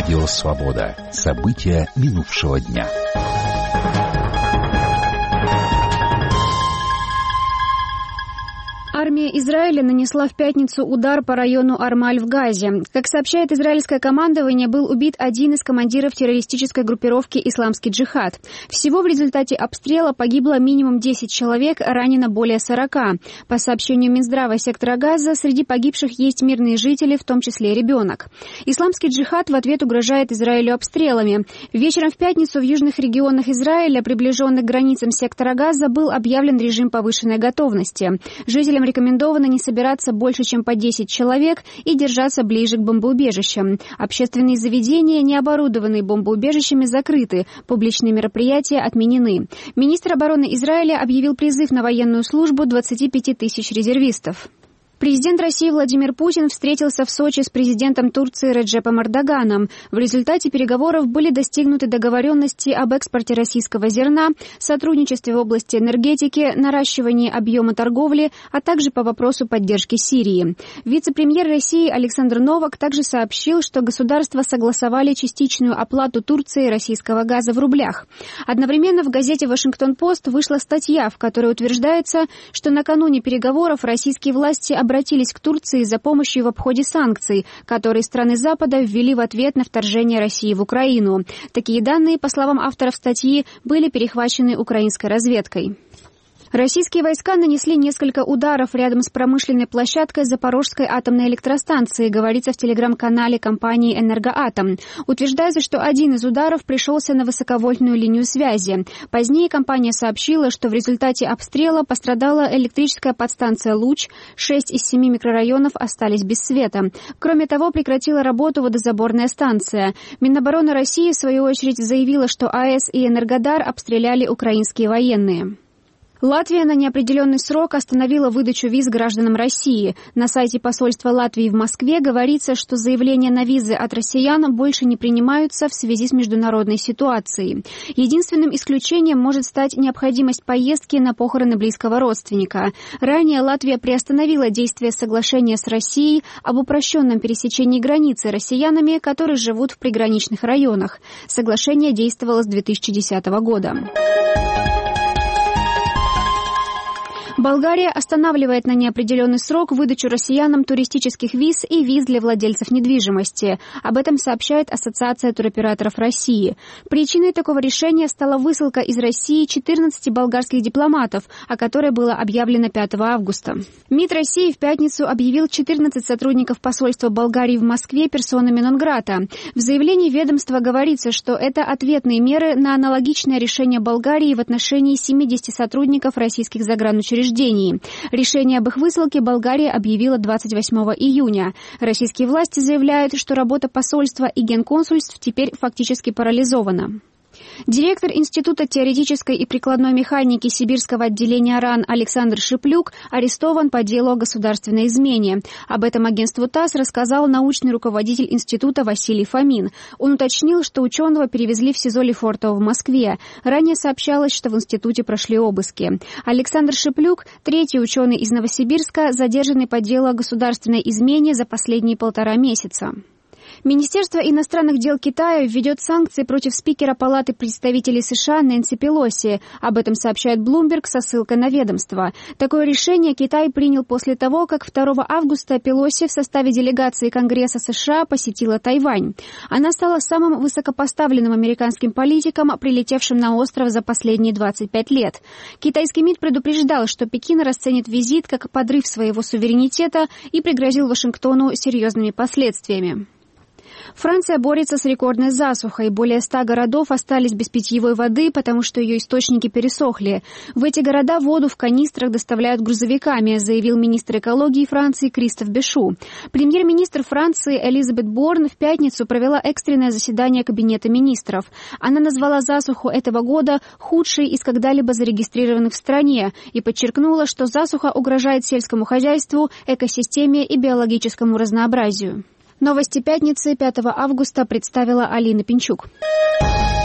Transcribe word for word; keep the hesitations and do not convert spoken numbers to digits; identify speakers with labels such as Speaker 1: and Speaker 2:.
Speaker 1: Радио «Свобода». События минувшего дня.
Speaker 2: Армия Израиля нанесла в пятницу удар по району Армаль в Газе. Как сообщает израильское командование, был убит один из командиров террористической группировки «Исламский джихад». Всего в результате обстрела погибло минимум десять человек, ранено более сорока. По сообщению Минздрава сектора Газа, среди погибших есть мирные жители, в том числе ребенок. «Исламский джихад» в ответ угрожает Израилю обстрелами. Вечером в пятницу в южных регионах Израиля, приближенных к границам сектора Газа, был объявлен режим повышенной готовности. Жителям рекомендовано не собираться больше, чем по десять человек и держаться ближе к бомбоубежищам. Общественные заведения, не оборудованные бомбоубежищами, закрыты. Публичные мероприятия отменены. Министр обороны Израиля объявил призыв на военную службу двадцати пяти тысяч резервистов. Президент России Владимир Путин встретился в Сочи с президентом Турции Реджепом Эрдоганом. В результате переговоров были достигнуты договоренности об экспорте российского зерна, сотрудничестве в области энергетики, наращивании объема торговли, а также по вопросу поддержки Сирии. Вице-премьер России Александр Новак также сообщил, что государства согласовали частичную оплату Турции российского газа в рублях. Одновременно в газете «Вашингтон-Пост» вышла статья, в которой утверждается, что накануне переговоров российские власти обратились к Турции за помощью в обходе санкций, которые страны Запада ввели в ответ на вторжение России в Украину. Такие данные, по словам авторов статьи, были перехвачены украинской разведкой. Российские войска нанесли несколько ударов рядом с промышленной площадкой Запорожской атомной электростанции, говорится в телеграм-канале компании «Энергоатом». Утверждается, что один из ударов пришелся на высоковольтную линию связи. Позднее компания сообщила, что в результате обстрела пострадала электрическая подстанция «Луч», шесть из семи микрорайонов остались без света. Кроме того, прекратила работу водозаборная станция. Минобороны России, в свою очередь, заявила, что АЭС и Энергодар обстреляли украинские военные. Латвия на неопределенный срок остановила выдачу виз гражданам России. На сайте посольства Латвии в Москве говорится, что заявления на визы от россиян больше не принимаются в связи с международной ситуацией. Единственным исключением может стать необходимость поездки на похороны близкого родственника. Ранее Латвия приостановила действие соглашения с Россией об упрощенном пересечении границы россиянами, которые живут в приграничных районах. Соглашение действовало с две тысячи десятого года. Болгария останавливает на неопределенный срок выдачу россиянам туристических виз и виз для владельцев недвижимости. Об этом сообщает Ассоциация туроператоров России. Причиной такого решения стала высылка из России четырнадцати болгарских дипломатов, о которой было объявлено пятого августа. МИД России в пятницу объявил четырнадцать сотрудников посольства Болгарии в Москве персонами нон-грата. В заявлении ведомства говорится, что это ответные меры на аналогичное решение Болгарии в отношении семидесяти сотрудников российских загранучреждений. Решение об их высылке Болгария объявила двадцать восьмого июня. Российские власти заявляют, что работа посольства и генконсульств теперь фактически парализована. Директор Института теоретической и прикладной механики Сибирского отделения РАН Александр Шиплюк арестован по делу о государственной измене. Об этом агентству ТАСС рассказал научный руководитель института Василий Фомин. Он уточнил, что ученого перевезли в СИЗО Лефортово в Москве. Ранее сообщалось, что в институте прошли обыски. Александр Шиплюк, третий ученый из Новосибирска, задержанный по делу о государственной измене за последние полтора месяца. Министерство иностранных дел Китая введет санкции против спикера Палаты представителей США Нэнси Пелоси. Об этом сообщает Bloomberg со ссылкой на ведомство. Такое решение Китай принял после того, как второго августа Пелоси в составе делегации Конгресса США посетила Тайвань. Она стала самым высокопоставленным американским политиком, прилетевшим на остров за последние двадцать пять лет. Китайский МИД предупреждал, что Пекин расценит визит как подрыв своего суверенитета и пригрозил Вашингтону серьезными последствиями. Франция борется с рекордной засухой. Более ста городов остались без питьевой воды, потому что ее источники пересохли. В эти города воду в канистрах доставляют грузовиками, заявил министр экологии Франции Кристоф Бешу. Премьер-министр Франции Элизабет Борн в пятницу провела экстренное заседание Кабинета министров. Она назвала засуху этого года худшей из когда-либо зарегистрированных в стране и подчеркнула, что засуха угрожает сельскому хозяйству, экосистеме и биологическому разнообразию. Новости пятницы пятого августа представила Алина Пинчук.